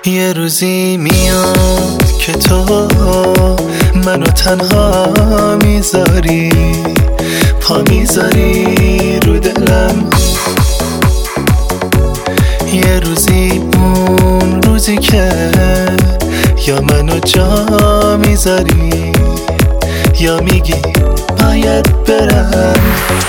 یه روزی میاد که تو منو تنها میذاری، پا میذاری رو دلم. یه روزی اون روزی که یا منو جا میذاری یا میگی باید برم.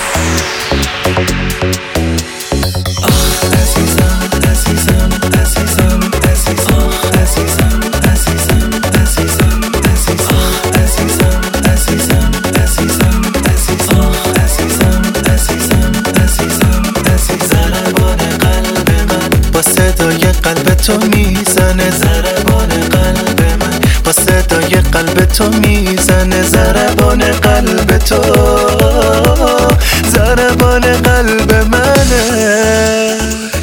قلب تو میزنه ضربان قلب من، با صدای قلب تو میزنه ضربان قلب تو، ضربان قلب منه.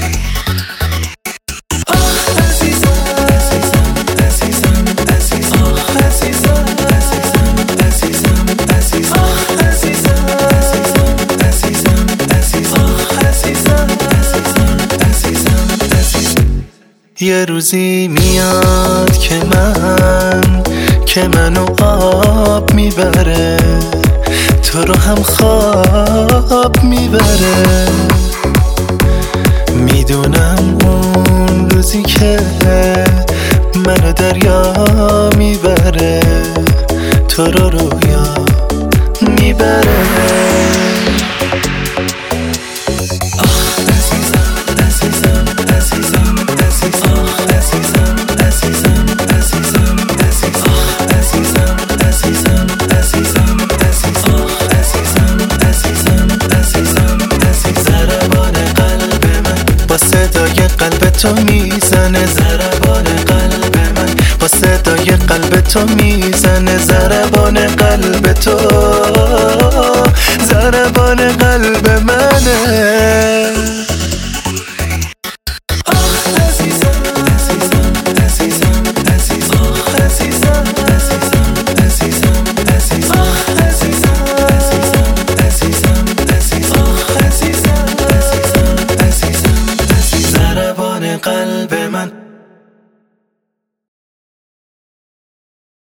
یه روزی میاد که منو آب میبره، تو رو هم خواب میبره. میدونم اون روزی که منو دریا میبره، تو رو رویا میبره. قلب تو میزنه ضربان قلب من، با صدای قلب تو میزنه ضربان قلب تو، ضربان قلب منه.